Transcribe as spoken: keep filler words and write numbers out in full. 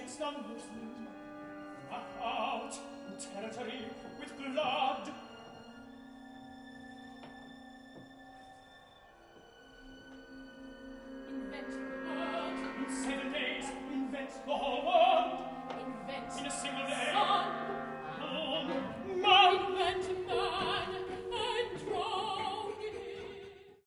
its numbers new. Mark out territory with blood. Invent the world. In seven days, invent the whole world. Invent In a single